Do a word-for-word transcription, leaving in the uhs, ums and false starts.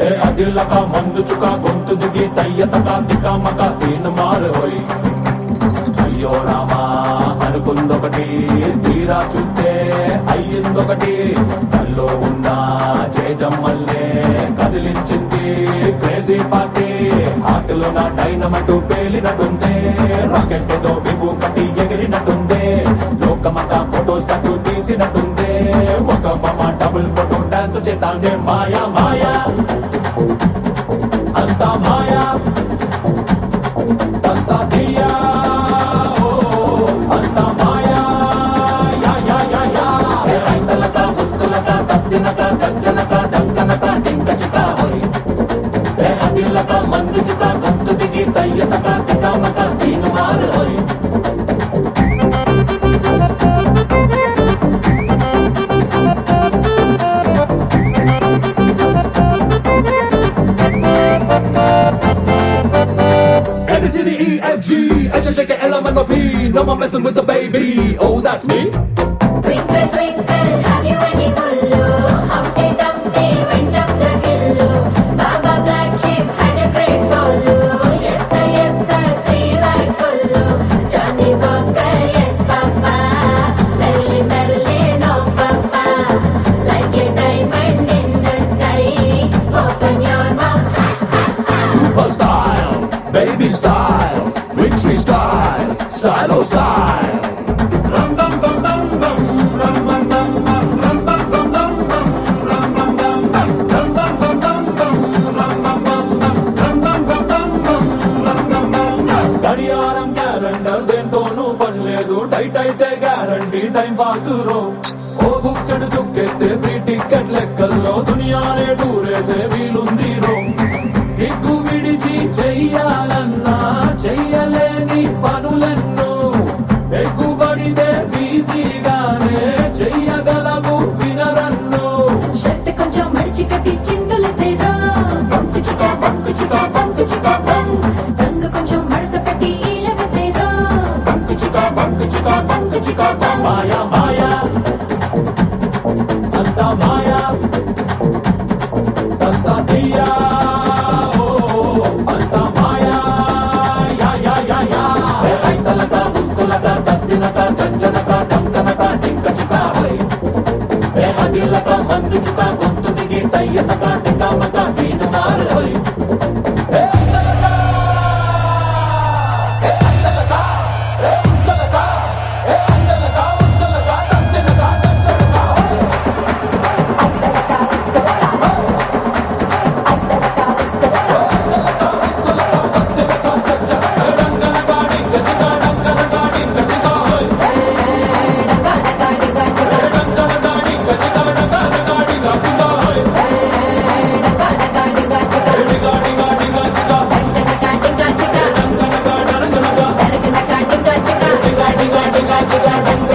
అదిలక మందు చుక గొంతు దిగి తయ్యతక దికమక తీన్ మారోయ్ అయ్యో రామా అనుకుందొకటి తీరా చూస్తే అయ్యిందొకటి కల్లో ఉన్న చేజమ్మల్నే కదిలించింది క్రేజీ పార్టీ హార్ట్లో నా డైనమటు పేలినట్టుందే రాకెట్ ఏదో విభూ కట్టి ఎగిరినట్టుందే లోకమంతా ఫోటో స్టాటు తీసినట్టుందే ఒక బొమ్మ డబుల్ ఫోటో డాన్స్ చేస్తాందే మాయా మాయా అంతా మాయా తస్సాదియా అంతా మాయా యా యా యా యా ఐతలక వస్తులక తత్తినక చచ్చనక డంకనక డింక చిక హోయ్ అదిలక మందు చిక గొంతు దిగి తయ్యతక తికమక తీను మారు హోయ్ A B C D E F G H I J K L M N O P No more messing with the baby. Oh, that's me. Twinkle, twinkle, have you any hullu? Humpty Dumpty went up the hill. Baba Black Sheep had a great follow. Yes sir, yes sir, three bags full. Johnny Walker, yes papa. Merrily, merrily, no papa. Like a diamond in the sky. Open your mouth. Super style, baby style, victory style, style oh style. Rum bum bum bum bum, rum bum bum bum, rum bum bum bum bum, rum bum bum bum, rum bum bum bum bum, rum bum bum bum, rum bum bum bum bum, rum bum bum bum. గడియారం calendar దేంతోనూ పనిలేదు tight అయితే guarantee time pass రో ఓ బుక్కడు చుక్కేస్తే free ticket లెక్కల్లో దునియానే టూరేసే వీలుంది రో సిగ్గు విడిచి చెయ్యాలన్నా చెయ్యలేని పనులెన్నో ఎగ్గుబడితే ఈజీగానే చెయ్యగలవు వినరన్నో షర్ట్ కొంచెం మడిచి కట్టి చిందులసేరా బంకు చిక బంకు చిక బంకు చిక బంక్ రంగు కొంచెం మడత పెట్టి ఈల వేసేరా బంకు చిక బంకు చిక బంకు చిక బం. మాయా మాయా అంతా మాయా తస్సాదియా ఓ అంతా మాయా యా యా యా యా ఐతలక వస్తులక తత్తినక చచ్చనక డంకనక డింక చిక హోయ్ అదిలక మందు చుక గొంతు దిగి తయ్యతక తికమక తీను మారు హోయ్ ఐతలక ఉస్తలక ఐతలక ఉస్తలక డగా డగా డిగా చిక డగా డగా డిగా చిక డిగా డిగా డిగా చిక డగా డిగా చిక డంగనగా డరంగనగా డరగనగా డిగా చిక డిగా డిగా డిగా చిక